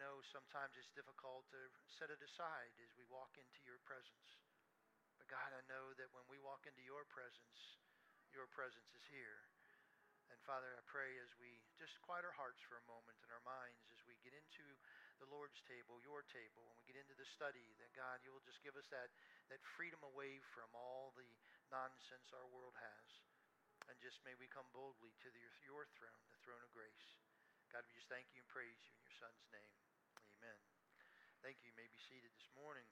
know sometimes it's difficult to set it aside as we walk into your presence. But God, I know that when we walk into your presence is here. And Father, I pray as we just quiet our hearts for a moment and our minds as we get into the Lord's table, your table, when we get into the study, that God, you will just give us that freedom away from all the nonsense our world has. And just may we come boldly to your throne, the throne of grace. God, we just thank you and praise you in your Son's name. Amen. Thank you. You may be seated this morning.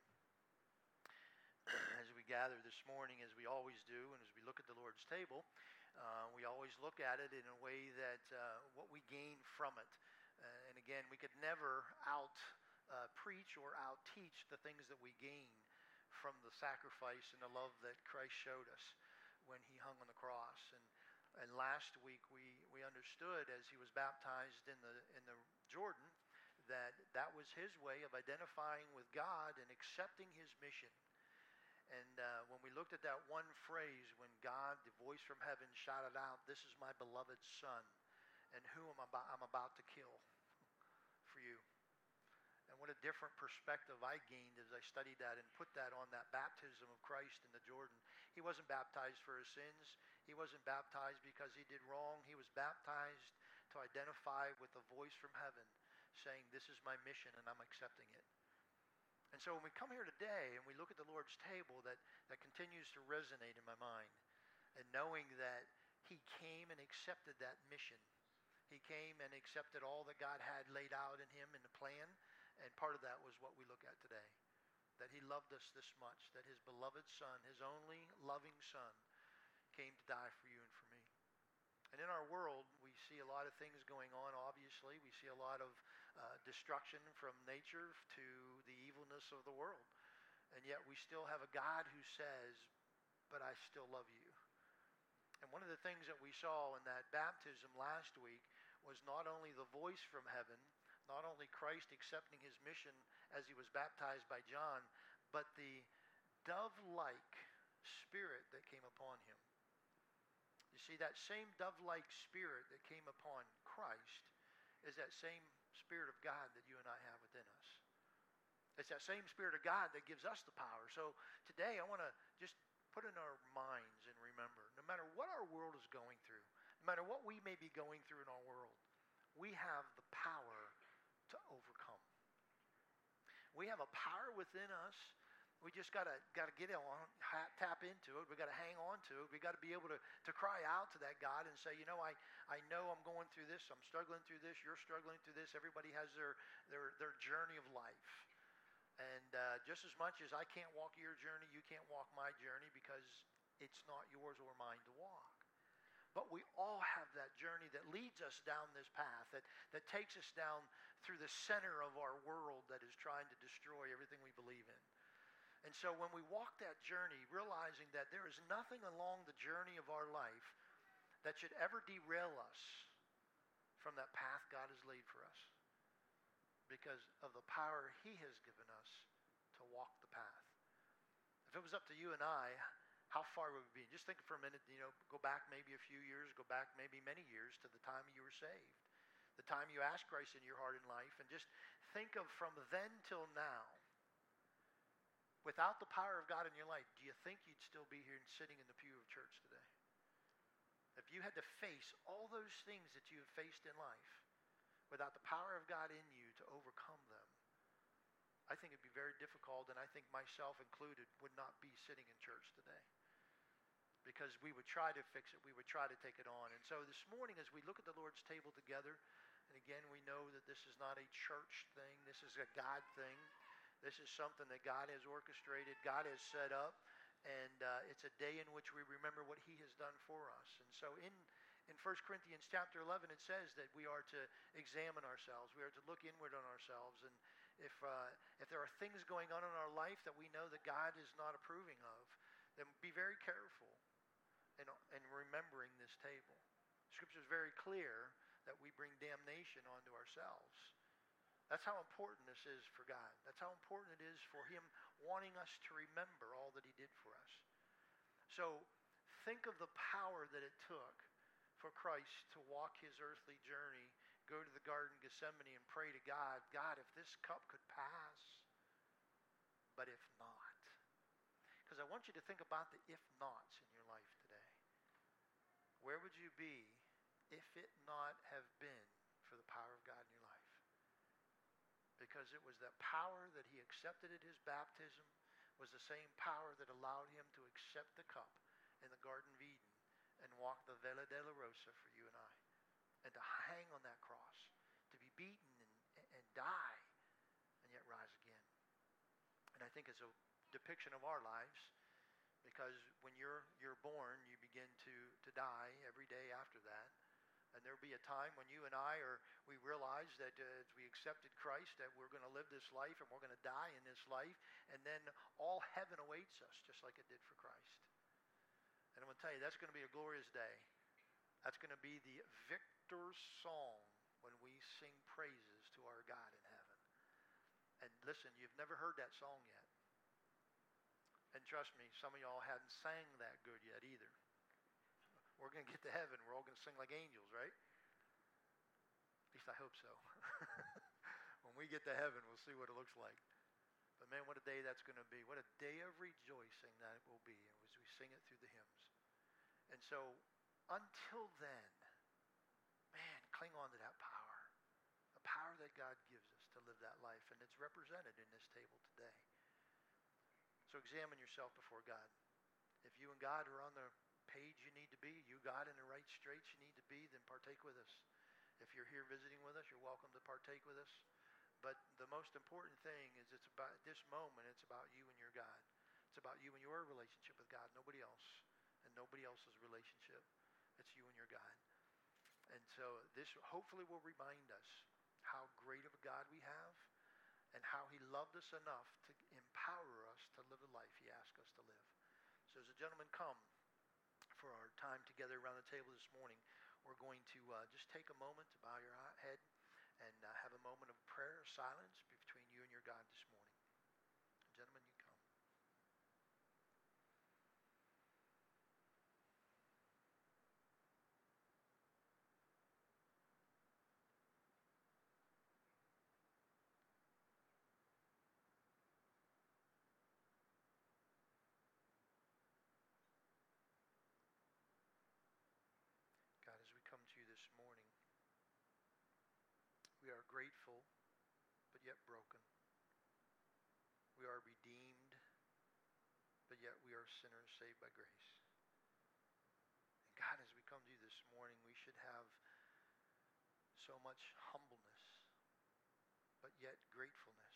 As we gather this morning, as we always do, and as we look at the Lord's table, we always look at it in a way that what we gain from it. And again, we could never preach or out-teach the things that we gain from the sacrifice and the love that Christ showed us when he hung on the cross. And last week we understood as he was baptized in the Jordan that was his way of identifying with God and accepting his mission. And when we looked at that one phrase, when God, the voice from heaven, shouted out, "This is my beloved Son, and whom I'm about to kill for you." And what a different perspective I gained as I studied that and put that on that baptism of Christ in the Jordan. He wasn't baptized for his sins. He wasn't baptized because he did wrong. He was baptized to identify with the voice from heaven saying, "This is my mission and I'm accepting it." And so when we come here today and we look at the Lord's table, that continues to resonate in my mind. And knowing that he came and accepted that mission. He came and accepted all that God had laid out in him in the plan. And part of that was what we look at today. That he loved us this much. That his beloved Son, his only loving Son, came to die for you and for me. And in our world, we see a lot of things going on, obviously. We see a lot of destruction from nature to the evilness of the world. And yet we still have a God who says, "But I still love you." And one of the things that we saw in that baptism last week was not only the voice from heaven, not only Christ accepting his mission as he was baptized by John, but the dove-like spirit that came upon him. You see, that same dove-like spirit that came upon Christ is that same Spirit of God that you and I have within us. It's that same Spirit of God that gives us the power. So today I want to just put in our minds and remember, no matter what our world is going through, no matter what we may be going through in our world, we have the power to overcome. We have a power within us. We just gotta get on, tap into it. We gotta hang on to it. We gotta be able to cry out to that God and say, I know I'm going through this. I'm struggling through this. You're struggling through this. Everybody has their journey of life. And just as much as I can't walk your journey, you can't walk my journey because it's not yours or mine to walk. But we all have that journey that leads us down this path, that takes us down through the center of our world that is trying to destroy everything we believe in. And so when we walk that journey, realizing that there is nothing along the journey of our life that should ever derail us from that path God has laid for us because of the power he has given us to walk the path. If it was up to you and I, how far would we be? Just think for a minute, go back maybe a few years, go back maybe many years to the time you were saved, the time you asked Christ in your heart and life, and just think of from then till now. Without the power of God in your life, do you think you'd still be here and sitting in the pew of church today? If you had to face all those things that you have faced in life without the power of God in you to overcome them, I think it'd be very difficult, and I think myself included would not be sitting in church today. Because we would try to fix it, we would try to take it on. And so this morning as we look at the Lord's table together, and again we know that this is not a church thing, this is a God thing. This is something that God has orchestrated, God has set up, and it's a day in which we remember what he has done for us. And so in 1 Corinthians chapter 11, it says that we are to examine ourselves. We are to look inward on ourselves. And if there are things going on in our life that we know that God is not approving of, then be very careful in remembering this table. Scripture is very clear that we bring damnation onto ourselves. That's how important this is for God. That's how important it is for him wanting us to remember all that he did for us. So think of the power that it took for Christ to walk his earthly journey, go to the Garden of Gethsemane and pray to God, God, if this cup could pass, but if not. Because I want you to think about the if nots in your life today. Where would you be if it not have been for the power of God in your life? Because it was that power that he accepted at his baptism was the same power that allowed him to accept the cup in the Garden of Eden and walk the Via Dolorosa for you and I. And to hang on that cross, to be beaten and die, and yet rise again. And I think it's a depiction of our lives, because when you're born, you begin to die every day after that. And there'll be a time when you and we realize that as we accepted Christ, that we're going to live this life and we're going to die in this life. And then all heaven awaits us, just like it did for Christ. And I'm going to tell you, that's going to be a glorious day. That's going to be the victor's song when we sing praises to our God in heaven. And listen, you've never heard that song yet. And trust me, some of y'all hadn't sang that good yet either. We're going to get to heaven. We're all going to sing like angels, right? At least I hope so. When we get to heaven, we'll see what it looks like. But man, what a day that's going to be. What a day of rejoicing that it will be as we sing it through the hymns. And so, until then, man, cling on to that power. The power that God gives us to live that life. And it's represented in this table today. So examine yourself before God. If you and God are on the page you need to be, you God in the right straits you need to be, then partake with us. If you're here visiting with us, you're welcome to partake with us. But the most important thing is it's about, at this moment, it's about you and your God. It's about you and your relationship with God, nobody else, and nobody else's relationship. It's you and your God. And so this hopefully will remind us how great of a God we have and how he loved us enough to empower us to live the life he asked us to live. So as the gentlemen come for our time together around the table this morning, we're going to just take a moment to bow your head and have a moment of prayer, silence between you and your God this morning. Gentlemen, you come. God, as we come to you this morning, we are grateful, but yet broken. We are redeemed, but yet we are sinners saved by grace. And God, as we come to you this morning, we should have so much humbleness, but yet gratefulness,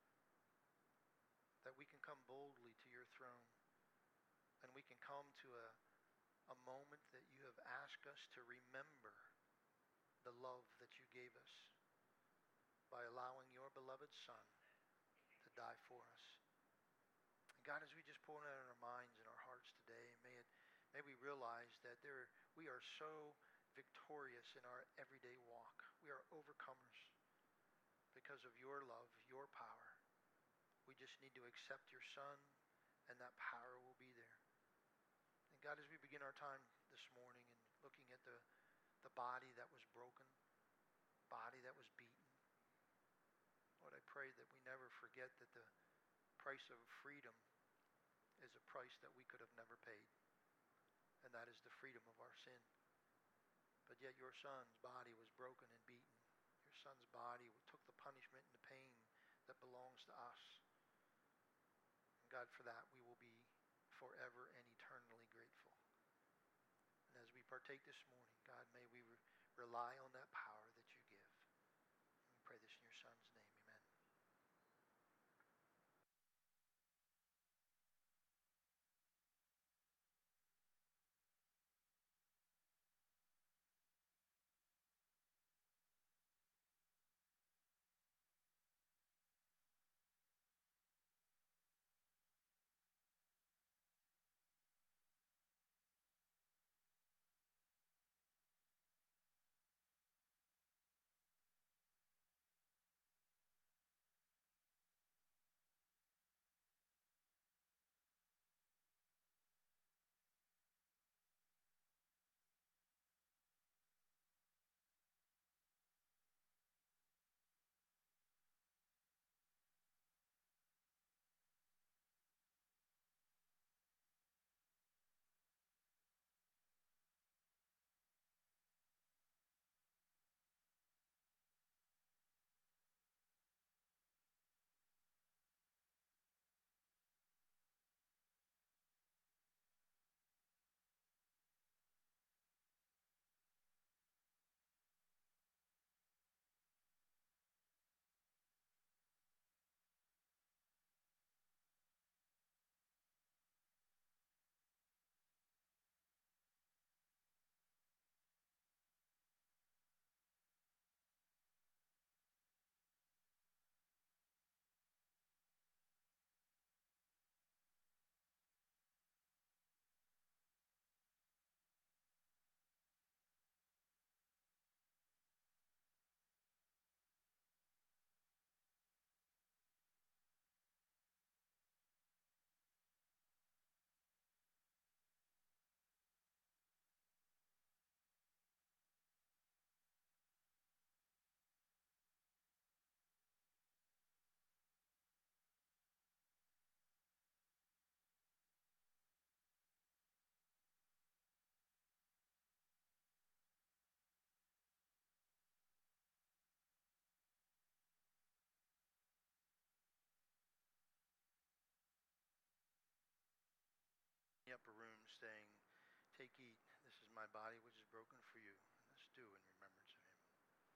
that we can come boldly to your throne, and we can come to a moment that you have asked us to remember the love that you gave us by allowing your beloved Son to die for us. And God, as we just pour it out in our minds and our hearts today, may we realize that we are so victorious in our everyday walk. We are overcomers because of your love, your power. We just need to accept your Son, and that power will be there. And God, as we begin our time this morning and looking at the body that was broken, body that was beaten, Lord, I pray that we never forget that the price of freedom is a price that we could have never paid, and that is the freedom of our sin. But yet your Son's body was broken and beaten. Your Son's body took the punishment and the pain that belongs to us. And God, for that we will be forever and eternally grateful. And as we partake this morning, God, may we rely on that power that you give. And we pray this in your Son's name. Amen. my body which is broken for you. And this do in remembrance of him.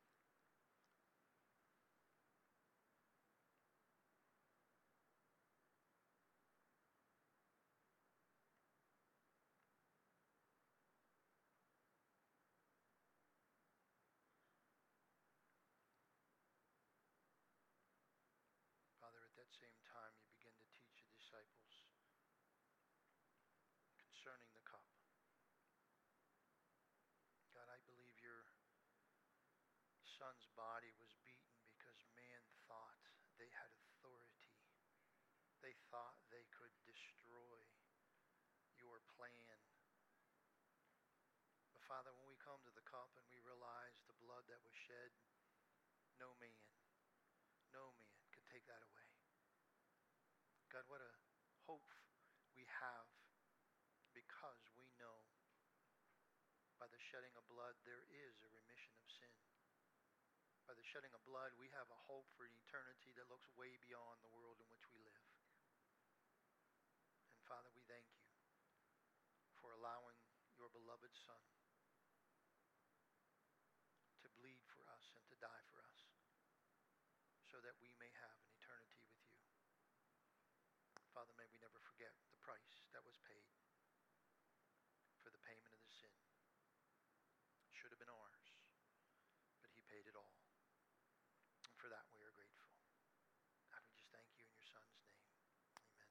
Father, at that same time, you begin to teach the disciples concerning the cup. God, I believe your son's body was beaten because man thought they had authority. They thought they could destroy your plan. But Father, when we come to the cup and we realize the blood that was shed, no man could take that away. God, what a hope we have, because we know by the shedding of blood there is a remission of sin. By the shedding of blood, we have a hope for an eternity that looks way beyond the world in which we live. And Father, we thank you for allowing your beloved Son to bleed for us and to die for us, so that we may have an eternity with you. Father, may we never forget the price that was paid for the payment of the sin. It should have been ours, but he paid it all. And for that we are grateful. God, we just thank you in your Son's name. Amen.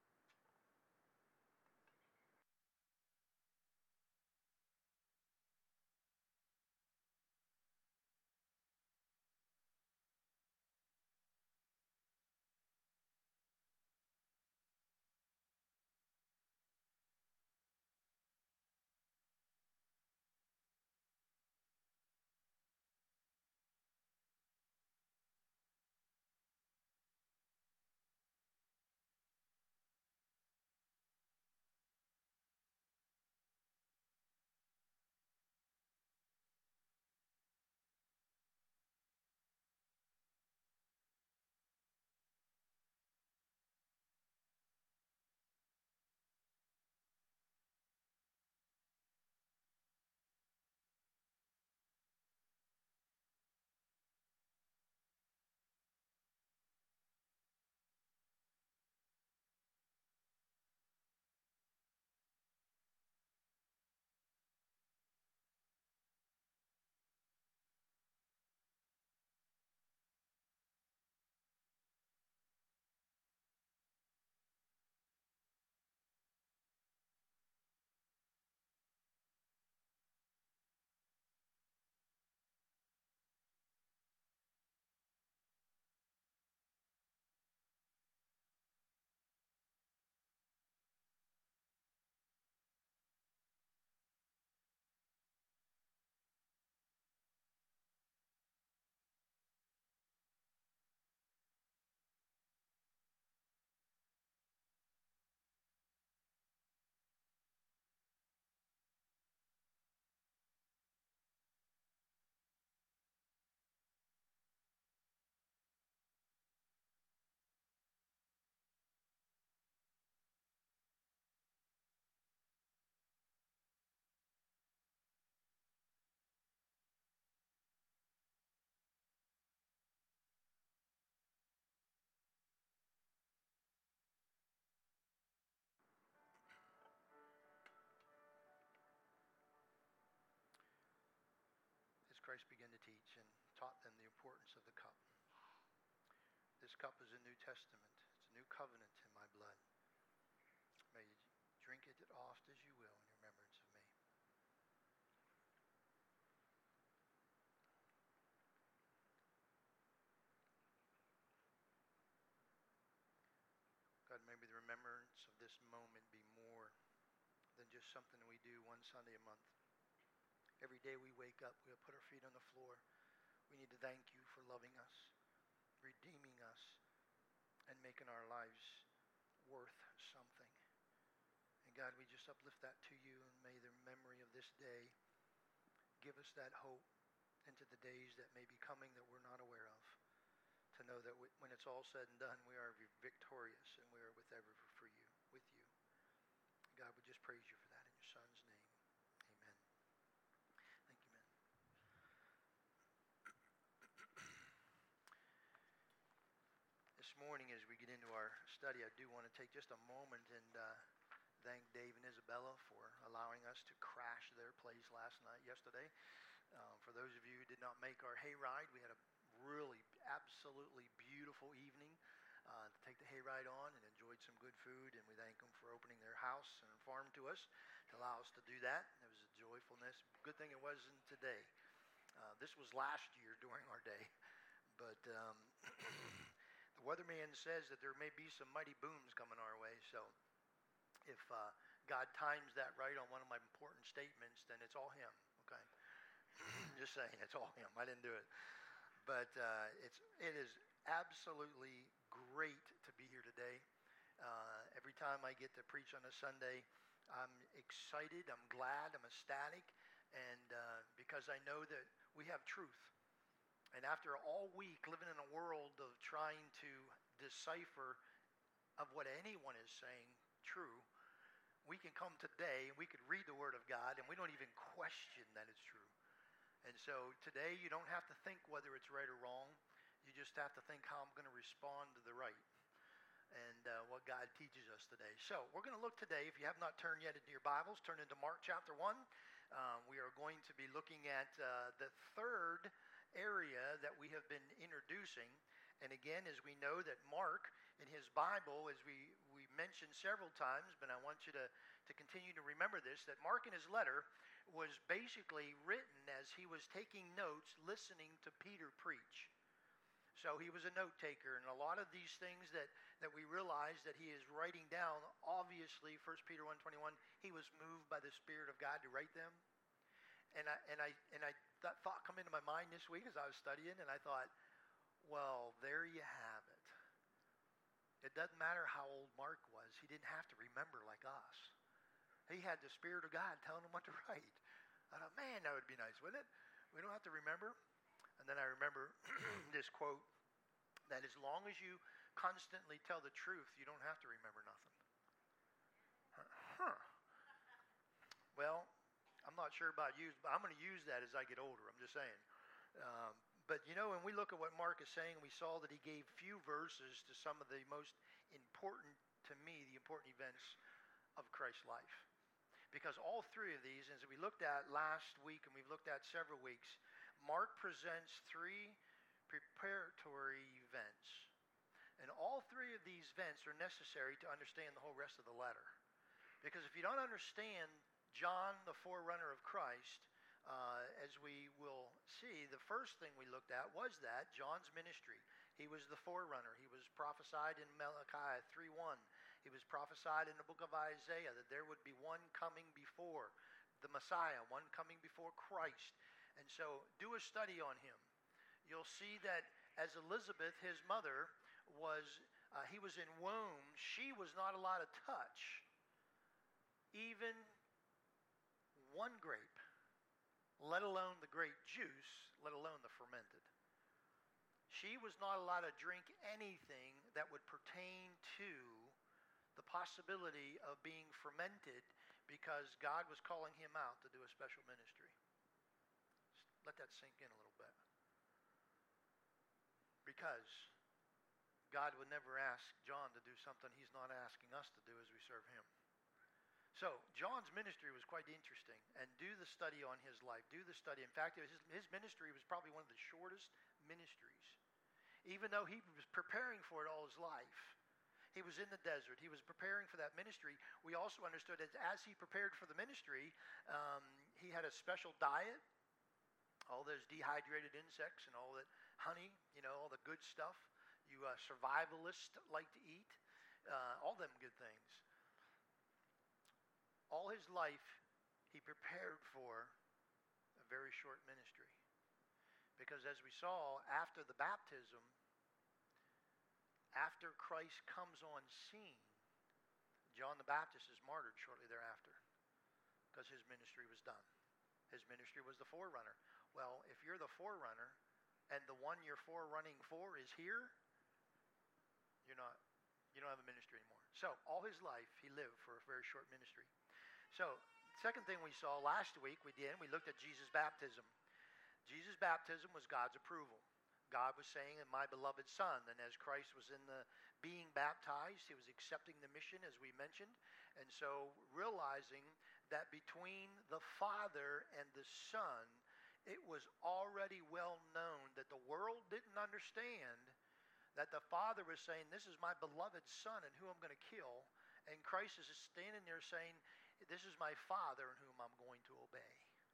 As Christ began to teach and taught them the importance of the cup. This cup is a New Testament. It's a new covenant in my blood. May you drink it as oft as you will in remembrance of me. God, may the remembrance of this moment be more than just something we do one Sunday a month. Every day we wake up, we put our feet on the floor. We need to thank you for loving us, redeeming us, and making our lives worth something. And God, we just uplift that to you, and may the memory of this day give us that hope into the days that may be coming that we're not aware of, to know that when it's all said and done, we are victorious and we are with you. God, we just praise you for that in your Son's name. Amen. morning, as we get into our study, I do want to take just a moment and thank Dave and Isabella for allowing us to crash their place yesterday. For those of you who did not make our hayride, we had a really absolutely beautiful evening to take the hayride on, and enjoyed some good food, and we thank them for opening their house and farm to us to allow us to do that. It was a joyfulness. Good thing it wasn't today. This was last year during our day, but the weatherman says that there may be some mighty booms coming our way. So if God times that right on one of my important statements, then it's all him. Okay, just saying, it's all him. I didn't do it, but it is absolutely great to be here today. Every time I get to preach on a Sunday, I'm excited, I'm glad, I'm ecstatic, and because I know that we have truth. And after all week living in a world of trying to decipher of what anyone is saying true, we can come today and we could read the Word of God and we don't even question that it's true. And so today you don't have to think whether it's right or wrong. You just have to think how I'm going to respond to the right and what God teaches us today. So we're going to look today, if you have not turned yet into your Bibles, turn into Mark chapter 1. We are going to be looking at the third area that we have been introducing. And again, as we know that Mark in his Bible, as we mentioned several times, but I want you to continue to remember this, that Mark in his letter was basically written as he was taking notes, listening to Peter preach. So he was a note taker, and a lot of these things that we realize that he is writing down, obviously 1 Peter 1:21, he was moved by the Spirit of God to write them. And that thought come into my mind this week as I was studying, and I thought, well, there you have it. It doesn't matter how old Mark was. He didn't have to remember like us. He had the Spirit of God telling him what to write. I thought, man, that would be nice, wouldn't it? We don't have to remember. And then I remember this quote, that as long as you constantly tell the truth, you don't have to remember nothing. Well, I'm not sure about you, but I'm going to use that as I get older. I'm just saying. But you know, when we look at what Mark is saying, we saw that he gave few verses to some of the most important, to me, the important events of Christ's life. Because all three of these, as we looked at last week and we've looked at several weeks, Mark presents three preparatory events. And all three of these events are necessary to understand the whole rest of the letter. Because if you don't understand John, the forerunner of Christ, as we will see, the first thing we looked at was that John's ministry. He was the forerunner. He was prophesied in Malachi 3:1. He was prophesied in the book of Isaiah that there would be one coming before the Messiah, one coming before Christ. And so do a study on him. You'll see that as Elizabeth, his mother, he was in womb, she was not allowed to touch even one grape, let alone the grape juice, let alone the fermented. She was not allowed to drink anything that would pertain to the possibility of being fermented, because God was calling him out to do a special ministry. Let that sink in a little bit. Because God would never ask John to do something he's not asking us to do as we serve him. So John's ministry was quite interesting, and do the study on his life. Do the study. In fact, his ministry was probably one of the shortest ministries. Even though he was preparing for it all his life. He was in the desert. He was preparing for that ministry. We also understood that as he prepared for the ministry, he had a special diet. All those dehydrated insects and all that honey, all the good stuff you survivalists like to eat. All them good things. All his life, he prepared for a very short ministry. Because as we saw, after the baptism, after Christ comes on scene, John the Baptist is martyred shortly thereafter because his ministry was done. His ministry was the forerunner. Well, if you're the forerunner and the one you're forerunning for is here, you don't have a ministry anymore. So all his life, he lived for a very short ministry. So, second thing we saw last week, we looked at Jesus' baptism. Jesus' baptism was God's approval. God was saying, "My beloved Son." And as Christ was in the being baptized, he was accepting the mission, as we mentioned. And so realizing that between the Father and the Son, it was already well known that the world didn't understand that the Father was saying, "This is my beloved Son in whom I'm going to kill." And Christ is standing there saying, "This is my Father in whom I'm going to obey."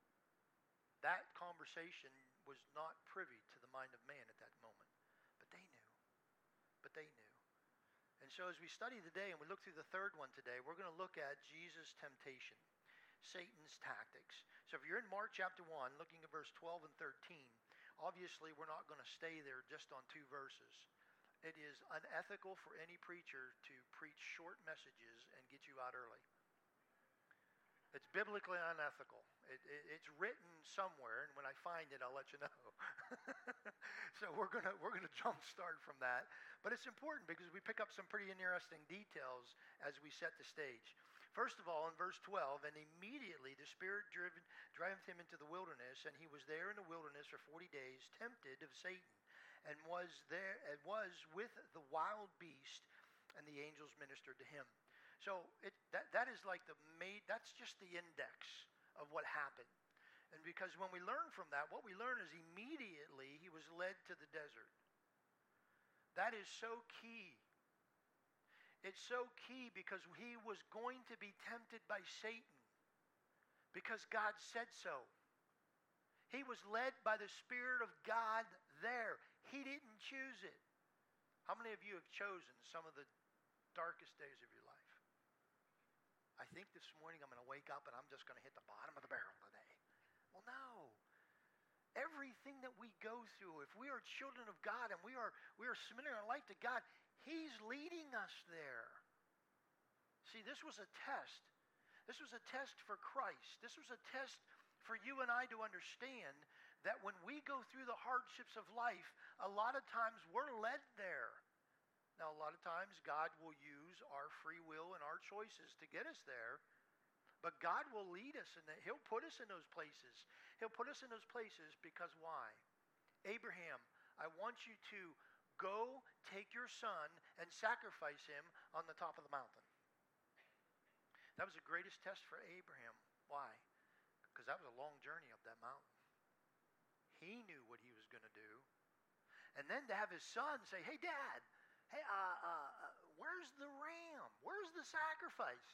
That conversation was not privy to the mind of man at that moment. But they knew. But they knew. And so as we study today and we look through the third one today, we're going to look at Jesus' temptation, Satan's tactics. So if you're in Mark chapter 1, looking at verse 12 and 13, obviously we're not going to stay there just on 2 verses. It is unethical for any preacher to preach short messages and get you out early. It's biblically unethical. It's written somewhere, and when I find it, I'll let you know. So we're gonna jump start from that, but it's important because we pick up some pretty interesting details as we set the stage. First of all, in verse 12, and immediately the Spirit drove him into the wilderness, and he was there in the wilderness for 40 days, tempted of Satan, and was with the wild beast, and the angels ministered to him. So that is like that's just the index of what happened. And because when we learn from that, what we learn is immediately he was led to the desert. That is so key. It's so key because he was going to be tempted by Satan because God said so. He was led by the Spirit of God there. He didn't choose it. How many of you have chosen some of the darkest days of your life? I think this morning I'm going to wake up and I'm just going to hit the bottom of the barrel today. Well, no. Everything that we go through, if we are children of God and we are submitting our life to God, He's leading us there. See, this was a test. This was a test for Christ. This was a test for you and I to understand that when we go through the hardships of life, a lot of times we're led there. Now, a lot of times God will use our free will and our choices to get us there, but God will lead us, and He'll put us in those places. He'll put us in those places because why? Abraham, I want you to go take your son and sacrifice him on the top of the mountain. That was the greatest test for Abraham. Why? Because that was a long journey up that mountain. He knew what he was going to do. And then to have his son say, "Hey, Dad, hey, where's the ram? Where's the sacrifice?"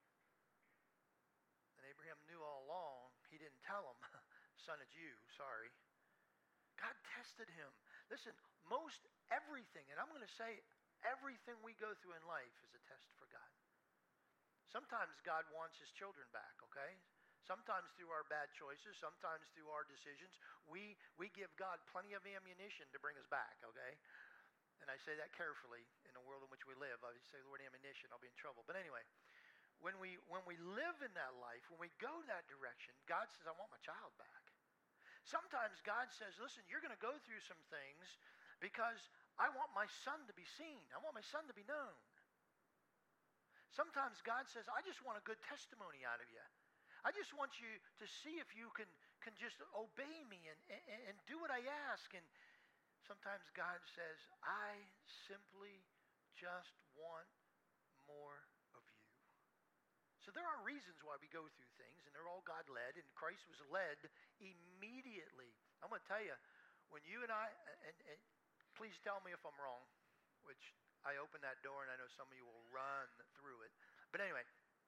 And Abraham knew all along. He didn't tell him, "Son, it's you, sorry." God tested him. Listen, most everything, and I'm going to say everything we go through in life is a test for God. Sometimes God wants His children back, okay? Sometimes through our bad choices, sometimes through our decisions, we give God plenty of ammunition to bring us back, okay? And I say that carefully in the world in which we live. I say the word ammunition, I'll be in trouble. But anyway, when we live in that life, when we go that direction, God says, "I want my child back." Sometimes God says, "Listen, you're going to go through some things because I want my son to be seen. I want my son to be known." Sometimes God says, "I just want a good testimony out of you. I just want you to see if you can just obey me and do what I ask." And sometimes God says, "I simply just want more of you." So there are reasons why we go through things, and they're all God-led, and Christ was led immediately. I'm going to tell you, when you and I, and please tell me if I'm wrong, which I open that door and I know some of you will run through it. But anyway,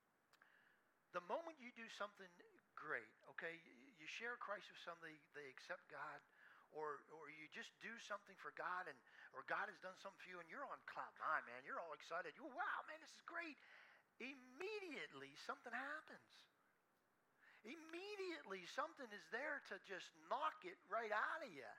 the moment you do something great, okay, you share Christ with somebody, they accept God, or you just do something for God, or God has done something for you, and you're on cloud nine, man. You're all excited. You're, "Wow, man, this is great." Immediately, something happens. Immediately, something is there to just knock it right out of you.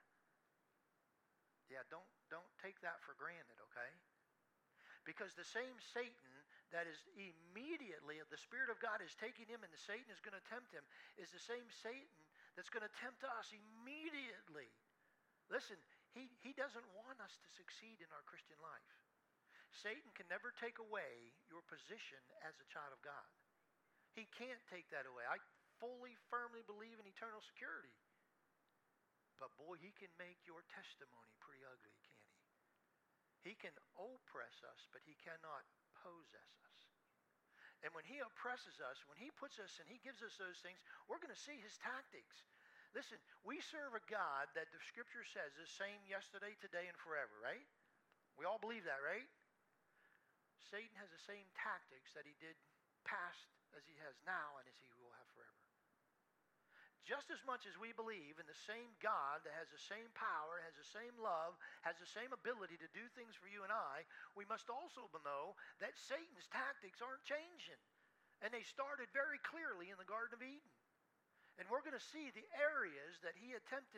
Yeah, don't take that for granted, okay? Because the same Satan that is immediately, the Spirit of God is taking him and the Satan is going to tempt him, is the same Satan that's going to tempt us immediately. Listen, he doesn't want us to succeed in our Christian life. Satan can never take away your position as a child of God. He can't take that away. I fully, firmly believe in eternal security. But boy, he can make your testimony pretty ugly, can't he? He can oppress us, but he cannot possess us. And when he oppresses us, when he puts us and he gives us those things, we're going to see his tactics. Listen, we serve a God that the scripture says is the same yesterday, today, and forever, right? We all believe that, right? Satan has the same tactics that he did past as he has now and as he will have forever. Just as much as we believe in the same God that has the same power, has the same love, has the same ability to do things for you and I, we must also know that Satan's tactics aren't changing. And they started very clearly in the Garden of Eden. And we're going to see the areas that he attempted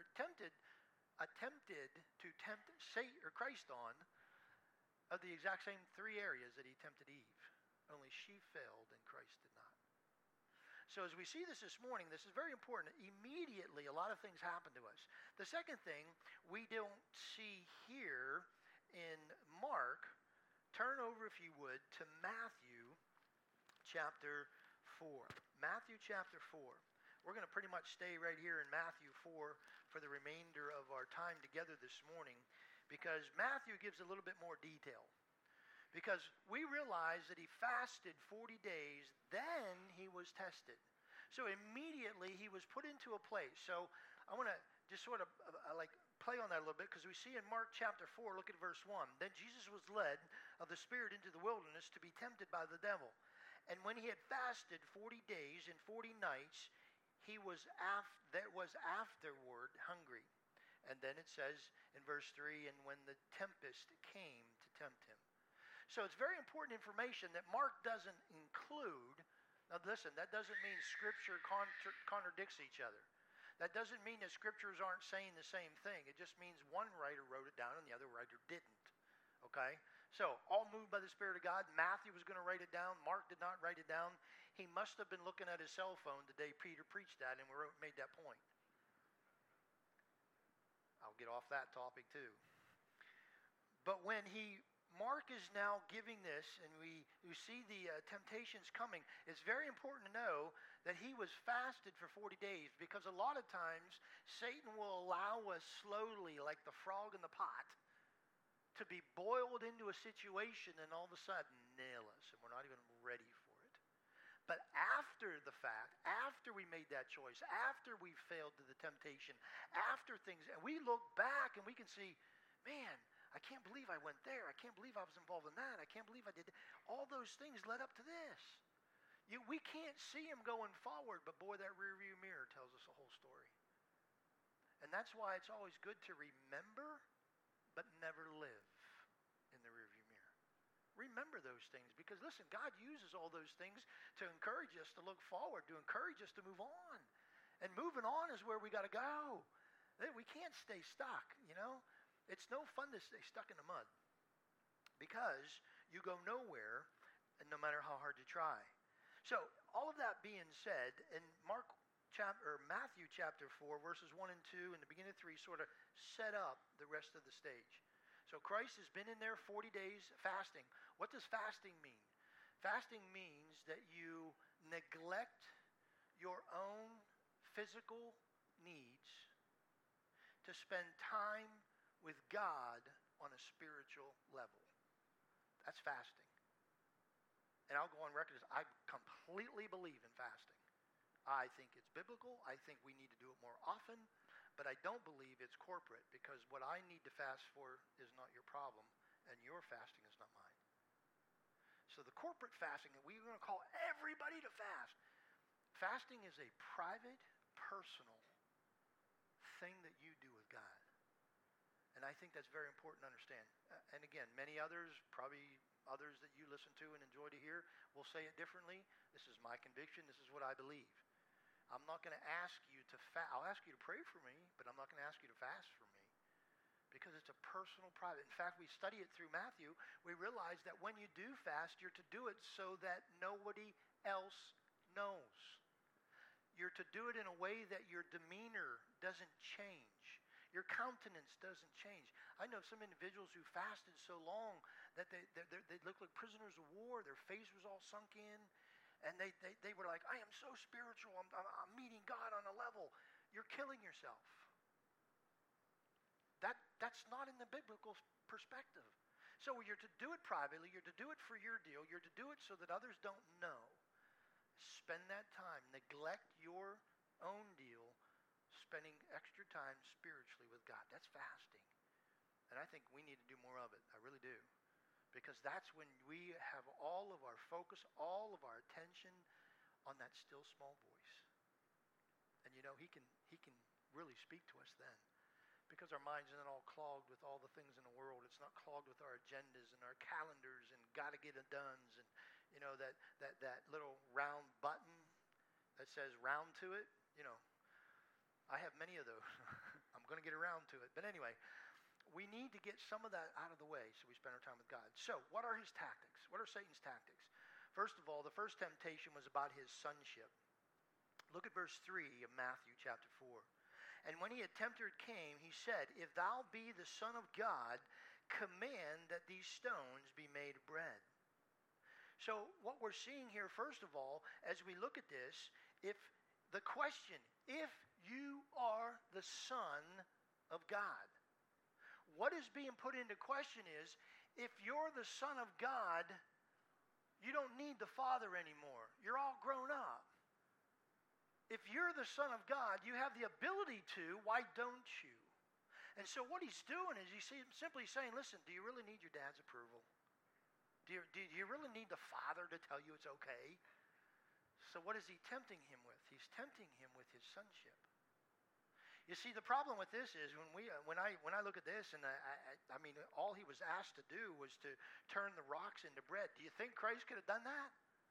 to tempt Satan or Christ on, of the exact same three areas that he tempted Eve. Only she failed and Christ did not. So as we see this morning, this is very important. Immediately, a lot of things happen to us. The second thing we don't see here in Mark, turn over, if you would, to Matthew chapter 4. Matthew chapter 4. We're going to pretty much stay right here in Matthew 4 for the remainder of our time together this morning, because Matthew gives a little bit more detail. Because we realize that he fasted 40 days, then he was tested. So immediately he was put into a place. So I want to just sort of play on that a little bit, because we see in Mark chapter 4, look at verse 1. Then Jesus was led of the Spirit into the wilderness to be tempted by the devil. And when he had fasted 40 days and 40 nights, he was afterward hungry. And then it says in verse 3, and when the tempest came to tempt him. So it's very important information that Mark doesn't include. Now listen, that doesn't mean Scripture contradicts each other. That doesn't mean that Scriptures aren't saying the same thing. It just means one writer wrote it down and the other writer didn't. Okay? So, all moved by the Spirit of God. Matthew was going to write it down. Mark did not write it down. He must have been looking at his cell phone the day Peter preached that and made that point. I'll get off that topic too. But when Mark is now giving this, and we see the temptations coming, it's very important to know that he was fasted for 40 days, because a lot of times Satan will allow us slowly, like the frog in the pot, to be boiled into a situation and all of a sudden nail us, and we're not even ready for it. But after the fact, after we made that choice, after we failed to the temptation, after things, and we look back and we can see, man, I can't believe I went there. I can't believe I was involved in that. I can't believe I did that. All those things led up to this. We can't see him going forward, but boy, that rearview mirror tells us the whole story. And that's why it's always good to remember, but never live in the rearview mirror. Remember those things, because listen, God uses all those things to encourage us to look forward, to encourage us to move on. And moving on is where we got to go. We can't stay stuck, you know. It's no fun to stay stuck in the mud, because you go nowhere, and no matter how hard you try. So all of that being said, in Matthew chapter 4, verses 1 and 2, and the beginning of 3 sort of set up the rest of the stage. So Christ has been in there 40 days fasting. What does fasting mean? Fasting means that you neglect your own physical needs to spend time with God on a spiritual level. That's fasting. And I'll go on record as I completely believe in fasting. I think it's biblical. I think we need to do it more often. But I don't believe it's corporate, because what I need to fast for is not your problem, and your fasting is not mine. So the corporate fasting that we're going to call everybody to fast. Fasting is a private, personal thing that you do with God. And I think that's very important to understand. And again, many others, probably others that you listen to and enjoy to hear, will say it differently. This is my conviction. This is what I believe. I'm not going to ask you to I'll ask you to pray for me, but I'm not going to ask you to fast for me, because it's a personal, private. In fact, we study it through Matthew. We realize that when you do fast, you're to do it so that nobody else knows. You're to do it in a way that your demeanor doesn't change. Your countenance doesn't change. I know some individuals who fasted so long that they looked like prisoners of war. Their face was all sunk in. And they were like, I am so spiritual. I'm meeting God on a level. You're killing yourself. that's not in the biblical perspective. So you're to do it privately. You're to do it for your deal. You're to do it so that others don't know. Spend that time. Neglect your own deal, spending extra time spiritually with God. That's fasting. And I think we need to do more of it. I really do. Because that's when we have all of our focus, all of our attention on that still small voice. And he can really speak to us then. Because our minds are not all clogged with all the things in the world. It's not clogged with our agendas and our calendars and gotta get it done's and that little round button that says round to it. I have many of those. I'm going to get around to it. But anyway, we need to get some of that out of the way so we spend our time with God. So what are his tactics? What are Satan's tactics? First of all, the first temptation was about his sonship. Look at verse 3 of Matthew chapter 4. And when he had tempted came, he said, If thou be the Son of God, command that these stones be made bread. So what we're seeing here, first of all, as we look at this, if you are the Son of God, what is being put into question is, if you're the Son of God, you don't need the Father anymore. You're all grown up. If you're the Son of God, you have the ability to, why don't you? And so what he's doing is he's simply saying, listen, do you really need your dad's approval? Do you really need the Father to tell you it's okay? So what is he tempting him with? He's tempting him with his sonship. You see, the problem with this is when I look at this, and I mean, all he was asked to do was to turn the rocks into bread. Do you think Christ could have done that?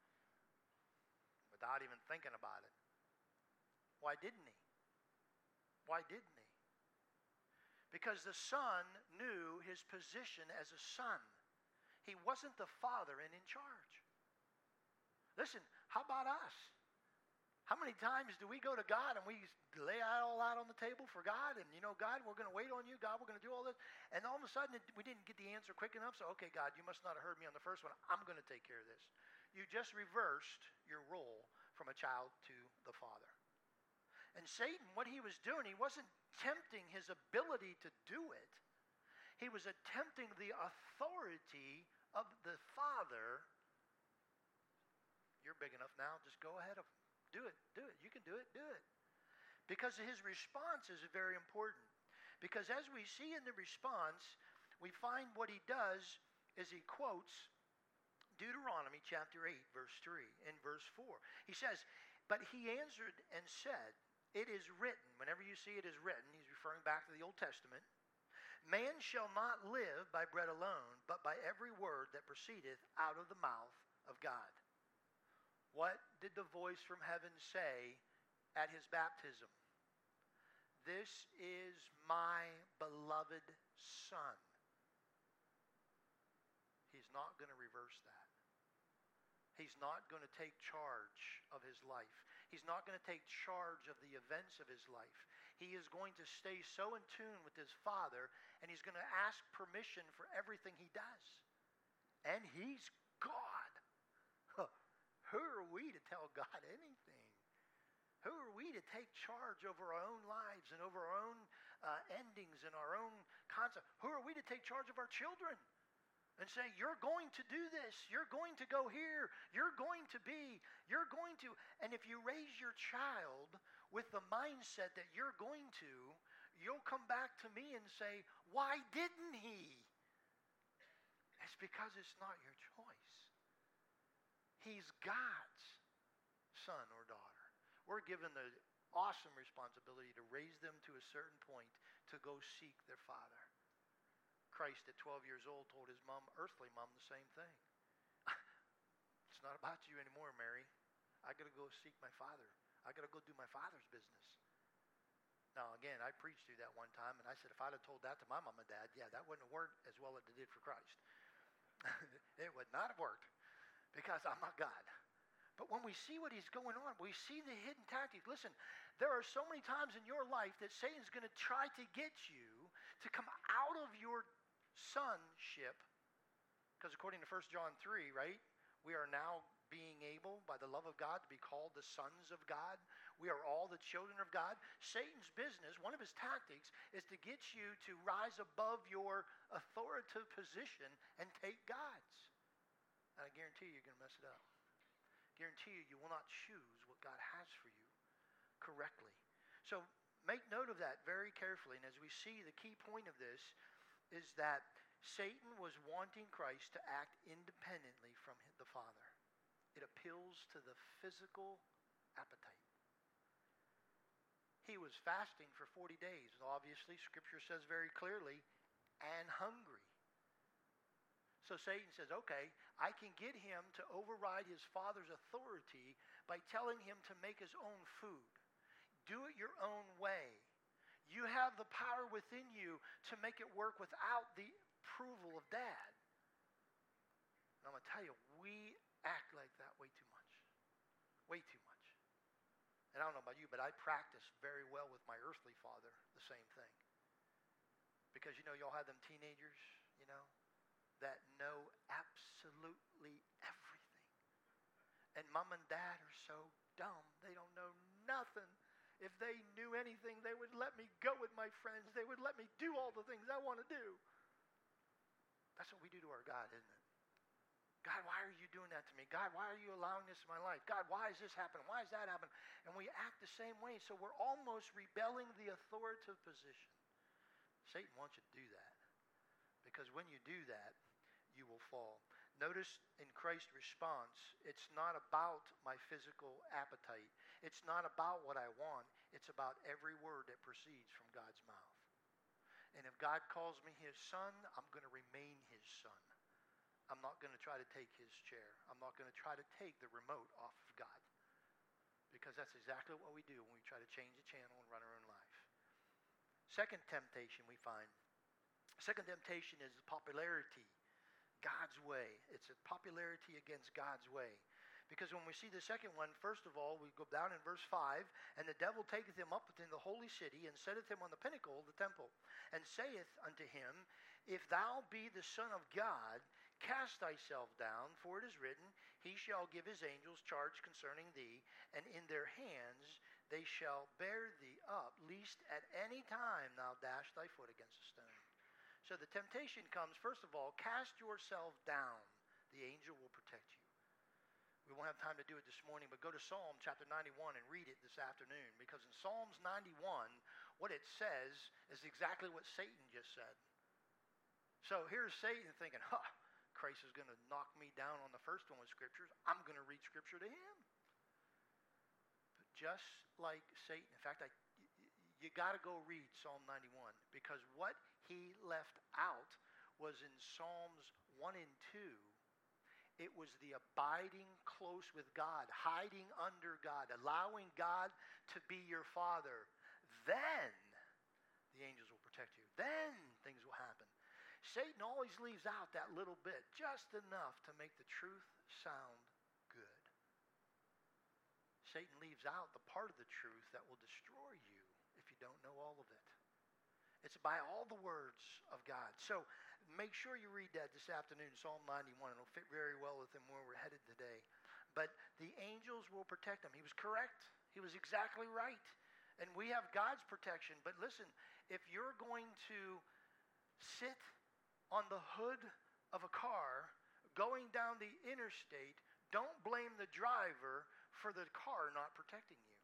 Without even thinking about it. Why didn't he? Why didn't he? Because the Son knew his position as a son. He wasn't the Father and in charge. Listen, how about us? How many times do we go to God and we lay it all out on the table for God? And, God, we're going to wait on you. God, we're going to do all this. And all of a sudden, we didn't get the answer quick enough. So, okay, God, you must not have heard me on the first one. I'm going to take care of this. You just reversed your role from a child to the Father. And Satan, what he was doing, he wasn't tempting his ability to do it. He was attempting the authority of the Father. You're big enough now. Just go ahead of him. Do it. Do it. You can do it. Do it. Because his response is very important. Because as we see in the response, we find what he does is he quotes Deuteronomy chapter 8, verse 3 and verse 4. He says, But he answered and said, It is written. Whenever you see it is written, he's referring back to the Old Testament. Man shall not live by bread alone, but by every word that proceedeth out of the mouth of God. What did the voice from heaven say at his baptism? This is my beloved Son. He's not going to reverse that. He's not going to take charge of his life. He's not going to take charge of the events of his life. He is going to stay so in tune with his Father, and he's going to ask permission for everything he does. And he's God. Who are we to tell God anything? Who are we to take charge over our own lives and over our own endings and our own concept? Who are we to take charge of our children and say, you're going to do this, you're going to go here, you're going to be, you're going to. And if you raise your child with the mindset that you're going to, you'll come back to me and say, why didn't he? It's because it's not your choice. He's God's son or daughter. We're given the awesome responsibility to raise them to a certain point to go seek their Father. Christ at 12 years old told his mom, earthly mom, the same thing. It's not about you anymore, Mary. I got to go seek my Father. I got to go do my Father's business. Now, again, I preached through that one time, and I said, if I'd have told that to my mom and dad, yeah, that wouldn't have worked as well as it did for Christ. It would not have worked. Because I'm not God. But when we see what he's going on, we see the hidden tactics. Listen, there are so many times in your life that Satan's going to try to get you to come out of your sonship. Because according to 1 John 3, right, we are now being able, by the love of God, to be called the sons of God. We are all the children of God. Satan's business, one of his tactics, is to get you to rise above your authoritative position and take God's. And I guarantee you're going to mess it up. Guarantee you will not choose what God has for you correctly. So make note of that very carefully. And as we see, the key point of this is that Satan was wanting Christ to act independently from the Father. It appeals to the physical appetite. He was fasting for 40 days. Obviously, Scripture says very clearly, and hungry. So Satan says, okay, I can get him to override his father's authority by telling him to make his own food. Do it your own way. You have the power within you to make it work without the approval of Dad. And I'm going to tell you, we act like that way too much. Way too much. And I don't know about you, but I practice very well with my earthly father the same thing. Because, y'all have them teenagers, that know absolutely everything. And mom and dad are so dumb. They don't know nothing. If they knew anything, they would let me go with my friends. They would let me do all the things I want to do. That's what we do to our God, isn't it? God, why are you doing that to me? God, why are you allowing this in my life? God, why is this happening? Why is that happening? And we act the same way. So we're almost rebelling the authoritative position. Satan wants you to do that. Because when you do that, you will fall. Notice in Christ's response, it's not about my physical appetite. It's not about what I want. It's about every word that proceeds from God's mouth. And if God calls me his son, I'm going to remain his son. I'm not going to try to take his chair. I'm not going to try to take the remote off of God. Because that's exactly what we do when we try to change the channel and run our own life. Second temptation we find. Second temptation is popularity. God's way. It's a popularity against God's way. Because when we see the second one, first of all, we go down in verse 5, and the devil taketh him up within the holy city, and setteth him on the pinnacle of the temple, and saith unto him, If thou be the Son of God, cast thyself down, for it is written, He shall give his angels charge concerning thee, and in their hands they shall bear thee up, lest at any time thou dash thy foot against a stone. So the temptation comes, first of all, cast yourself down. The angel will protect you. We won't have time to do it this morning, but go to Psalm chapter 91 and read it this afternoon. Because in Psalms 91, what it says is exactly what Satan just said. So here's Satan thinking, Christ is going to knock me down on the first one with scriptures. I'm going to read scripture to him. But just like Satan, in fact, you got to go read Psalm 91, because what he left out was in Psalms 1 and 2. It was the abiding close with God, hiding under God, allowing God to be your Father. Then the angels will protect you. Then things will happen. Satan always leaves out that little bit, just enough to make the truth sound good. Satan leaves out the part of the truth that will destroy you if you don't know all of it. It's by all the words of God. So make sure you read that this afternoon, Psalm 91. It'll fit very well with where we're headed today. But the angels will protect him. He was correct. He was exactly right. And we have God's protection. But listen, if you're going to sit on the hood of a car going down the interstate, don't blame the driver for the car not protecting you.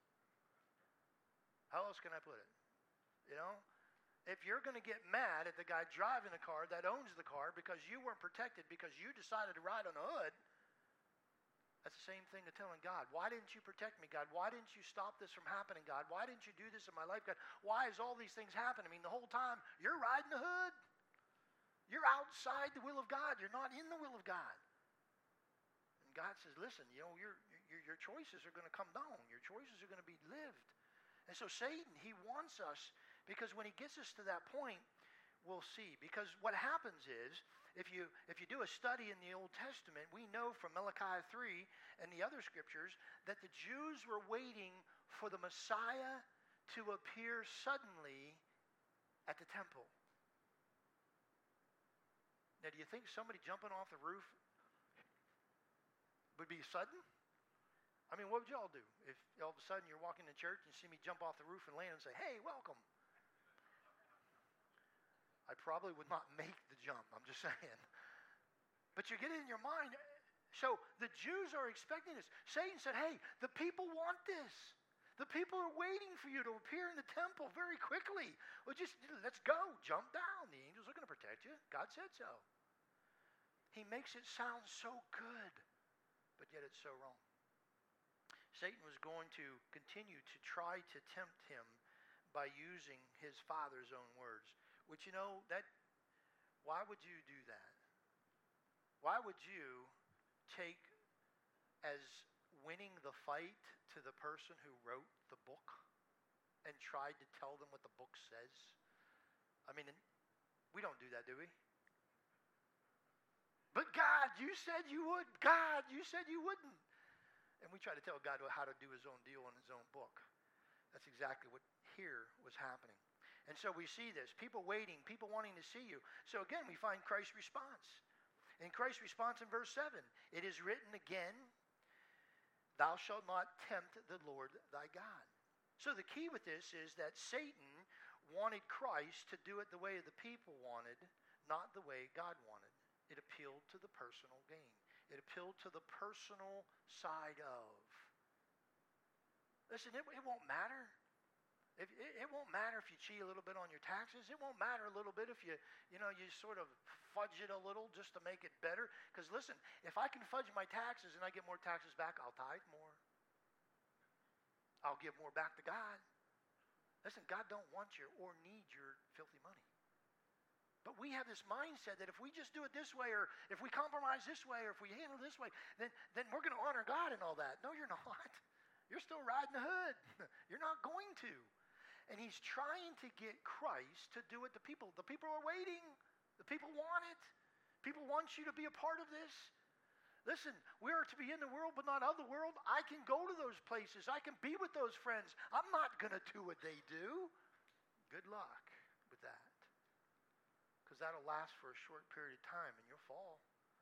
How else can I put it? If you're going to get mad at the guy driving the car that owns the car because you weren't protected because you decided to ride on the hood, that's the same thing to telling God, why didn't you protect me, God? Why didn't you stop this from happening, God? Why didn't you do this in my life, God? Why is all these things happening? I mean, the whole time you're riding the hood. You're outside the will of God. You're not in the will of God. And God says, listen, your choices are going to come down. Your choices are going to be lived. And so Satan, he wants us, because when he gets us to that point, we'll see. Because what happens is, if you do a study in the Old Testament, we know from Malachi 3 and the other scriptures that the Jews were waiting for the Messiah to appear suddenly at the temple. Now, do you think somebody jumping off the roof Would be sudden? I mean, what would y'all do if all of a sudden you're walking to church and you see me jump off the roof and land and say, hey, welcome? I probably would not make the jump, I'm just saying. But you get it in your mind. So the Jews are expecting this. Satan said, hey, the people want this. The people are waiting for you to appear in the temple very quickly. Well, just let's go, jump down. The angels are going to protect you. God said so. He makes it sound so good, but yet it's so wrong. Satan was going to continue to try to tempt him by using his father's own words. Which, why would you do that? Why would you take as winning the fight to the person who wrote the book and tried to tell them what the book says? I mean, we don't do that, do we? But God, you said you would. God, you said you wouldn't. And we try to tell God how to do his own deal in his own book. That's exactly what here was happening. And so we see this. People waiting, people wanting to see you. So again, we find Christ's response. In Christ's response in verse 7, it is written again, thou shalt not tempt the Lord thy God. So the key with this is that Satan wanted Christ to do it the way the people wanted, not the way God wanted. It appealed to the personal gain. It appealed to the personal side of. Listen, it won't matter. It won't matter if you cheat a little bit on your taxes. It won't matter a little bit if you sort of fudge it a little just to make it better. Because listen, if I can fudge my taxes and I get more taxes back, I'll tithe more. I'll give more back to God. Listen, God don't want your or need your filthy money. But we have this mindset that if we just do it this way, or if we compromise this way, or if we handle it this way, then we're going to honor God and all that. No, you're not. You're still riding the hood. You're not going to. And he's trying to get Christ to do it to people. The people are waiting. The people want it. People want you to be a part of this. Listen, we are to be in the world, but not of the world. I can go to those places. I can be with those friends. I'm not going to do what they do. Good luck with that. Because that'll last for a short period of time and you'll fall.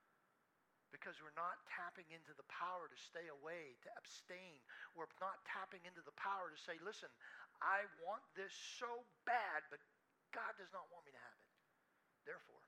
Because we're not tapping into the power to stay away, to abstain. We're not tapping into the power to say, listen, I want this so bad, but God does not want me to have it. Therefore,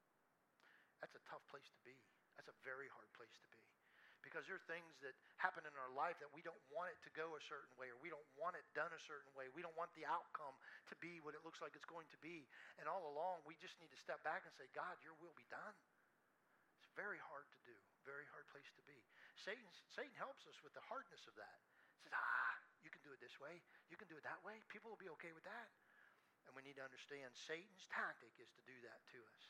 that's a tough place to be. That's a very hard place to be. Because there are things that happen in our life that we don't want it to go a certain way, or we don't want it done a certain way. We don't want the outcome to be what it looks like it's going to be. And all along, we just need to step back and say, God, your will be done. It's very hard to do. Very hard place to be. Satan helps us with the hardness of that. He says, you can do it this way. You can do it that way. People will be okay with that. And we need to understand Satan's tactic is to do that to us.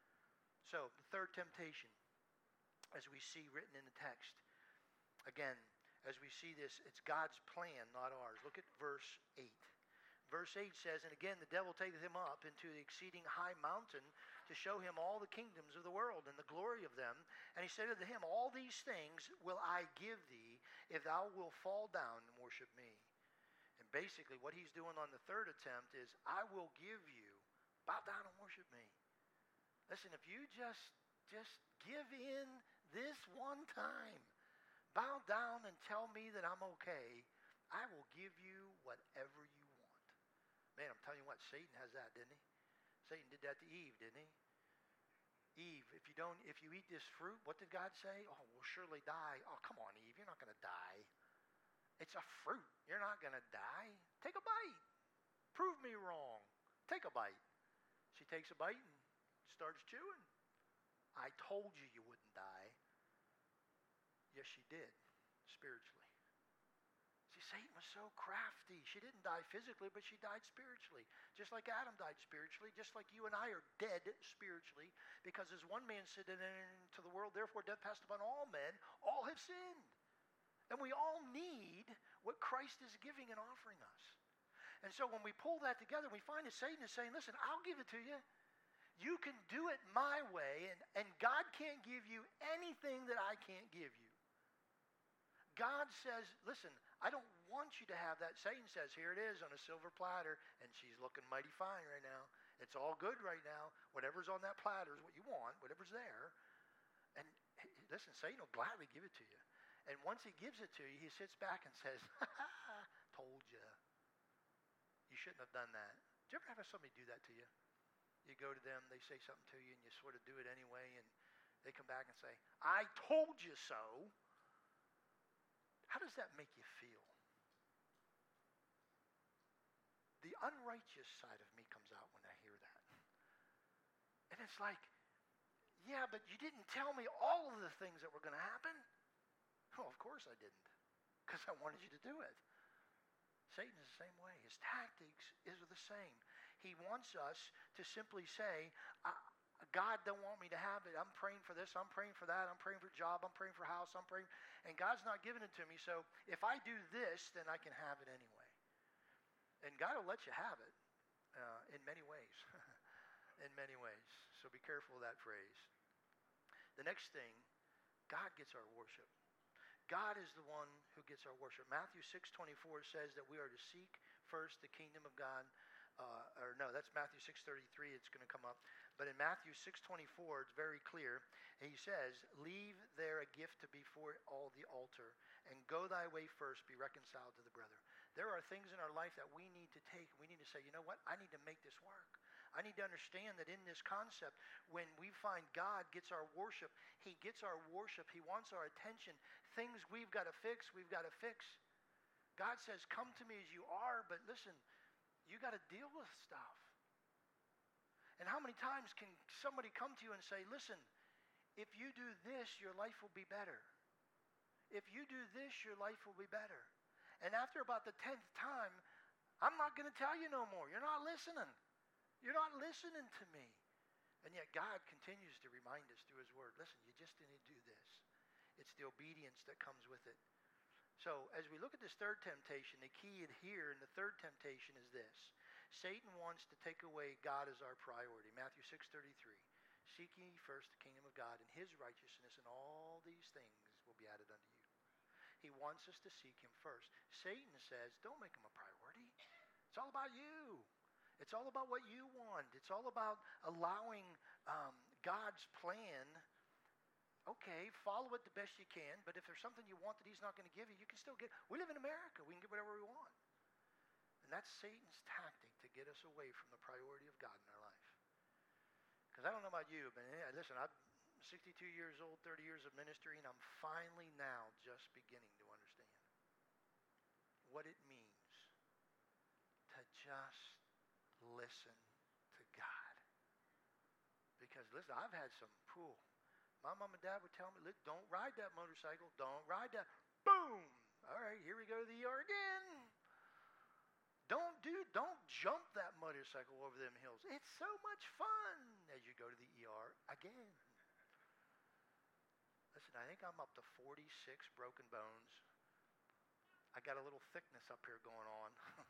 So the third temptation, as we see written in the text, again, as we see this, it's God's plan, not ours. Look at verse 8. Verse 8 says, and again, the devil taketh him up into the exceeding high mountain to show him all the kingdoms of the world and the glory of them. And he said unto him, all these things will I give thee if thou wilt fall down and worship me. And basically what he's doing on the third attempt is, I will give you, bow down and worship me. Listen, if you just give in this one time, bow down and tell me that I'm okay, I will give you whatever you want. Man, I'm telling you what, Satan has that, didn't he? Satan did that to Eve, didn't he? Eve, if you eat this fruit, what did God say? Oh, we'll surely die. Oh, come on, Eve, you're not going to die. It's a fruit. You're not going to die. Take a bite. Prove me wrong. Take a bite. She takes a bite and starts chewing. I told you you wouldn't die. Yes, she did, spiritually. See, Satan was so crafty. She didn't die physically, but she died spiritually. Just like Adam died spiritually, just like you and I are dead spiritually, because as one man sinned into the world, therefore death passed upon all men, all have sinned. And we all need what Christ is giving and offering us. And so when we pull that together, we find that Satan is saying, listen, I'll give it to you. You can do it my way, and God can't give you anything that I can't give you. God says, listen, I don't want you to have that. Satan says, here it is on a silver platter, and she's looking mighty fine right now. It's all good right now. Whatever's on that platter is what you want, whatever's there. And Listen, Satan will gladly give it to you. And once he gives it to you, he sits back and says, told you. You shouldn't have done that. Did you ever have somebody do that to you? You go to them, they say something to you, and you sort of do it anyway, and they come back and say, I told you so. How does that make you feel? The unrighteous side of me comes out when I hear that. And it's like, yeah, but you didn't tell me all of the things that were going to happen. Oh, of course I didn't, because I wanted you to do it. Satan is the same way. His tactics is the same. He wants us to simply say, God don't want me to have it. I'm praying for this. I'm praying for that. I'm praying for a job. I'm praying for a house. I'm praying. And God's not giving it to me. So if I do this, then I can have it anyway. And God will let you have it in many ways. In many ways. So be careful of that phrase. The next thing, God gets our worship. God is the one who gets our worship. Matthew 6:24 says that we are to seek first the kingdom of God. That's Matthew 6:33. It's going to come up. But in Matthew 6:24, it's very clear. He says, leave there a gift to before all the altar, and go thy way first, be reconciled to the brother. There are things in our life that we need to take. We need to say, you know what? I need to make this work. I need to understand that in this concept, when we find God gets our worship, he gets our worship. He wants our attention. Things we've got to fix, we've got to fix. God says, come to me as you are, but listen, you got to deal with stuff. And how many times can somebody come to you and say, listen, if you do this, your life will be better. If you do this, your life will be better. And after about the 10th time, I'm not going to tell you no more. You're not listening. You're not listening to me. And yet God continues to remind us through his word, listen, you just need to do this. It's the obedience that comes with it. So as we look at this third temptation, the key here in the third temptation is this. Satan wants to take away God as our priority. Matthew 6:33. Seek ye first the kingdom of God and his righteousness, and all these things will be added unto you. He wants us to seek him first. Satan says, don't make him a priority. It's all about you. It's all about what you want. It's all about allowing God's plan. Okay, follow it the best you can, but if there's something you want that he's not going to give you, you can still get. We live in America. We can get whatever we want. And that's Satan's tactic to get us away from the priority of God in our life. Because I don't know about you, but listen, I'm 62 years old, 30 years of ministry, and I'm finally now just beginning to understand what it means to just listen to God. Because listen, I've had some pool. My mom and dad would tell me, don't ride that motorcycle. Don't ride that. Boom. All right, here we go to the ER again. Don't jump that motorcycle over them hills. It's so much fun as you go to the ER again. Listen, I think I'm up to 46 broken bones. I got a little thickness up here going on.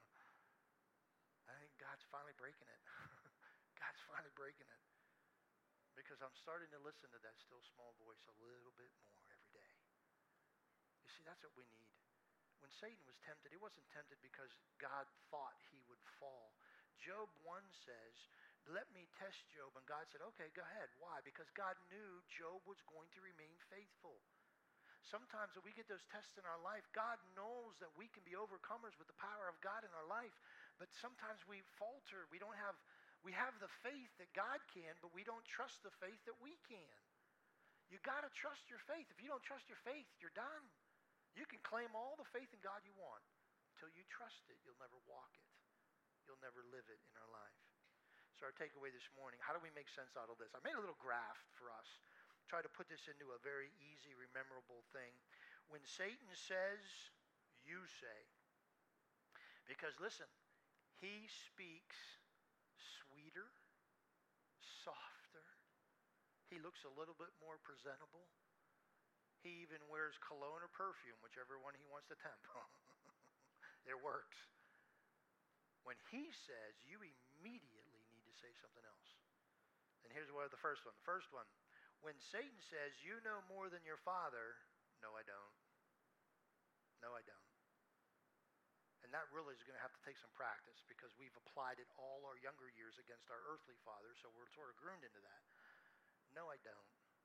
I think God's finally breaking it. God's finally breaking it. Because I'm starting to listen to that still small voice a little bit more every day. You see, that's what we need. When Satan was tempted, he wasn't tempted because God thought he would fall. Job 1 says, let me test Job. And God said, okay, go ahead. Why? Because God knew Job was going to remain faithful. Sometimes when we get those tests in our life, God knows that we can be overcomers with the power of God in our life. But sometimes we falter. We have the faith that God can, but we don't trust the faith that we can. You got to trust your faith. If you don't trust your faith, you're done. You can claim all the faith in God you want. Until you trust it, you'll never walk it. You'll never live it in our life. So our takeaway this morning, how do we make sense out of this? I made a little graph for us. Try to put this into a very easy, rememberable thing. When Satan says, you say. Because listen, he speaks sweeter, softer. He looks a little bit more presentable. He even wears cologne or perfume, whichever one he wants to tempt. It works. When he says, you immediately need to say something else. And here's the first one. The first one, when Satan says, you know more than your father, no, I don't. No, I don't. And that really is going to have to take some practice because we've applied it all our younger years against our earthly father, so we're sort of groomed into that. No, I don't.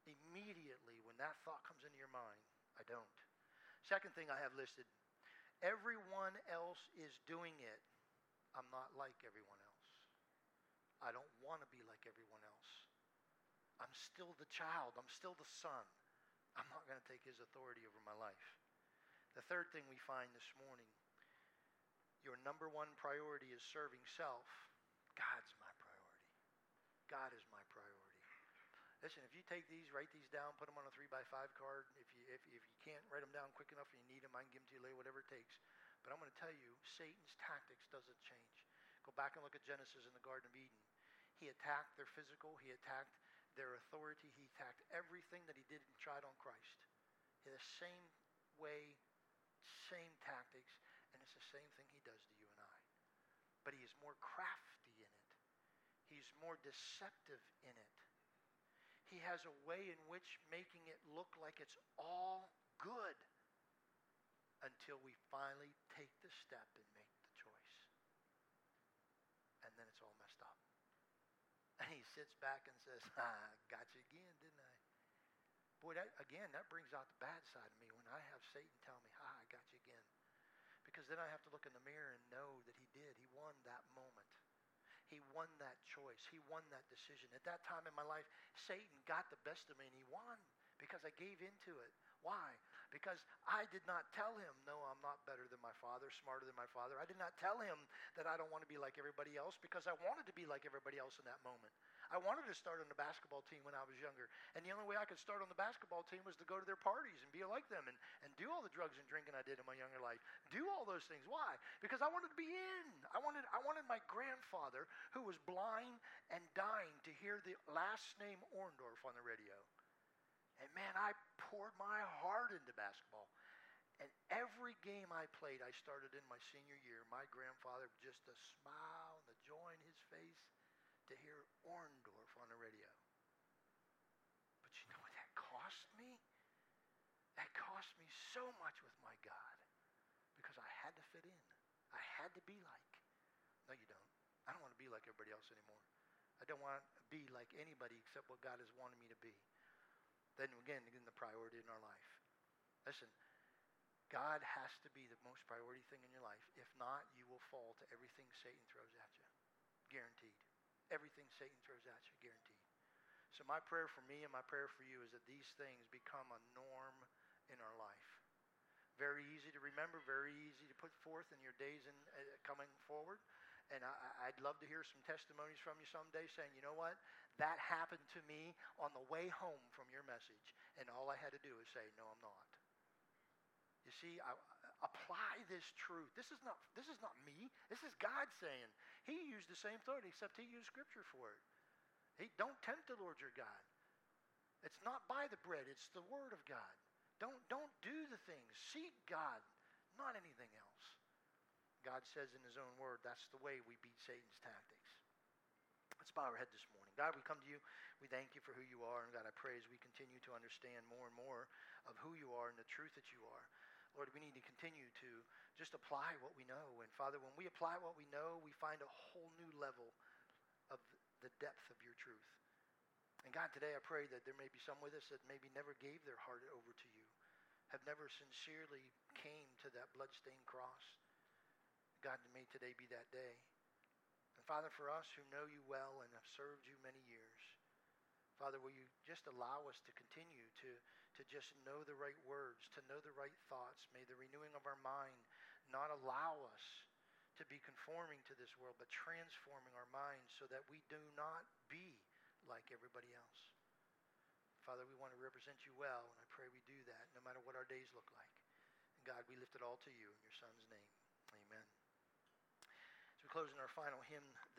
Immediately when that thought comes into your mind, I don't. Second thing I have listed, everyone else is doing it. I'm not like everyone else. I don't want to be like everyone else. I'm still the child. I'm still the son. I'm not going to take his authority over my life. The third thing we find this morning, your number one priority is serving self. God's my priority. God is my priority. Listen, if you take these, write these down, put them on a 3x5 card. If you can't write them down quick enough and you need them, I can give them to you later, whatever it takes. But I'm going to tell you, Satan's tactics doesn't change. Go back and look at Genesis in the Garden of Eden. He attacked their physical. He attacked their authority. He attacked everything that he did and tried on Christ. In the same way, same tactics, and it's the same thing he does to you and I. But he is more crafty in it. He's more deceptive in it. He has a way in which making it look like it's all good until we finally take the step and make the choice. And then it's all messed up. And he sits back and says, got you again, didn't I? Boy, that brings out the bad side of me when I have Satan tell me, I got you again. Because then I have to look in the mirror and know that he did. He won that moment. He won that choice. He won that decision. At that time in my life, Satan got the best of me and he won because I gave into it. Why? Because I did not tell him, no, I'm not better than my father, smarter than my father. I did not tell him that I don't want to be like everybody else because I wanted to be like everybody else in that moment. I wanted to start on the basketball team when I was younger. And the only way I could start on the basketball team was to go to their parties and be like them and do all the drugs and drinking I did in my younger life. Do all those things. Why? Because I wanted to be in. I wanted my grandfather, who was blind and dying, to hear the last name Orndorff on the radio. And man, I poured my heart into basketball. And every game I played, I started in my senior year. My grandfather, just a smile and the joy in his face to hear Orndorff on the radio. But you know what that cost me? That cost me so much with my God because I had to fit in. I had to be like. No, you don't. I don't want to be like everybody else anymore. I don't want to be like anybody except what God has wanted me to be. Then again, the priority in our life. Listen, God has to be the most priority thing in your life. If not, you will fall to everything Satan throws at you. Guaranteed. Everything Satan throws at you, guaranteed. So my prayer for me and my prayer for you is that these things become a norm in our life. Very easy to remember, very easy to put forth in your days coming forward. And I'd love to hear some testimonies from you someday saying, you know what? That happened to me on the way home from your message. And all I had to do is say, no, I'm not. You see, apply this truth. This is not me. This is God saying. He used the same thought, except he used Scripture for it. Don't tempt the Lord your God. It's not by the bread. It's the Word of God. Don't do the things. Seek God, not anything else. God says in his own word, that's the way we beat Satan's tactics. Let's bow our head this morning. God, we come to you. We thank you for who you are. And God, I pray as we continue to understand more and more of who you are and the truth that you are, Lord, we need to continue to just apply what we know. And Father, when we apply what we know, we find a whole new level of the depth of your truth. And God, today I pray that there may be some with us that maybe never gave their heart over to you, have never sincerely came to that bloodstained cross. God, may today be that day. And Father, for us who know you well and have served you many years, Father, will you just allow us to continue to just know the right words, to know the right thoughts. May the renewing of our mind not allow us to be conforming to this world, but transforming our minds so that we do not be like everybody else. Father, we want to represent you well, and I pray we do that no matter what our days look like. And God, we lift it all to you in your Son's name. Amen. As we close in our final hymn